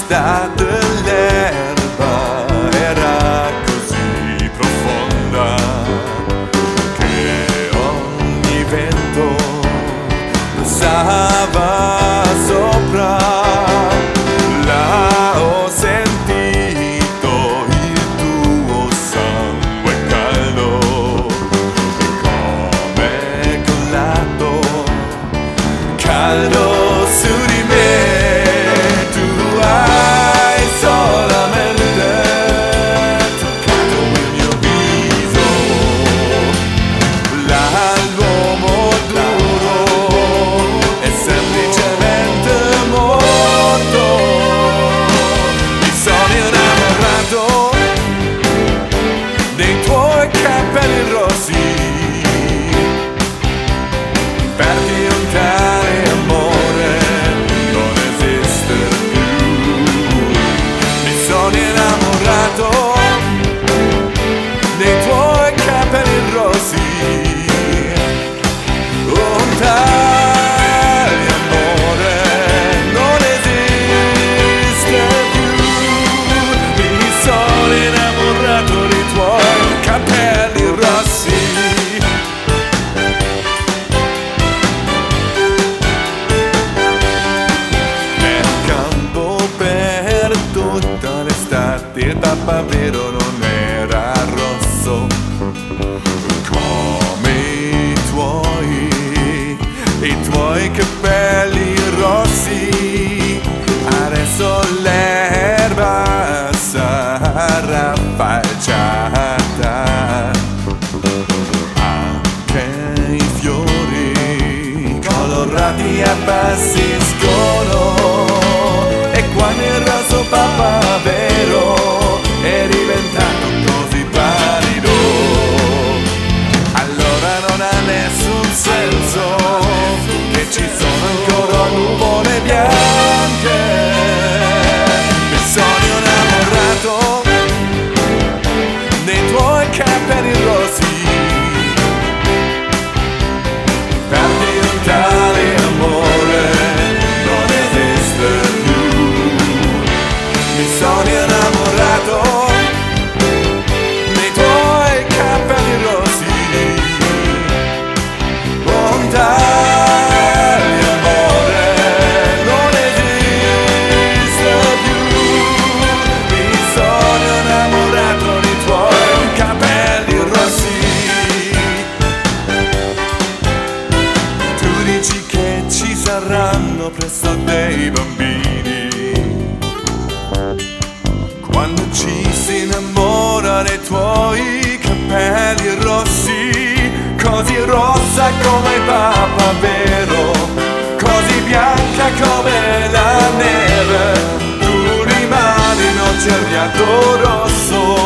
d'estate l'erba era così profonda che ogni vento passava sopra. Là ho sentito il tuo sangue caldo come collato caldo su di me. Tu hai solamente toccato il mio viso, là l'uomo duro è semplicemente morto. Mi sono innamorato dei tuoi capelli rossi, perdi un tale amore non esiste più. Mi sono innamorato dei tuoi capelli rossi, un tale amore non esiste più. Mi sono innamorato dei tuoi capelli rossi. Tutta l'estate il papavero non era rosso come i tuoi capelli rossi. Adesso l'erba sarà falciata, anche i fiori colorati appassiscono. E quando il rosso papavero è diventato così pallido, allora non ha nessun senso che ci sono ancora nuvole bianche. Mi sono innamorato dei tuoi capelli rossi, perdi un tale amore non esiste più. Mi sono innamorato dei tuoi capelli rossi, un tale amore non esiste più. Mi sono innamorato dei tuoi capelli rossi. Tu dici che ci saranno presto dei bambini quando ci si innamora dei tuoi capelli rossi, così rossa come il papavero, così bianca come la neve. Tu rimani in un cerchiato rosso.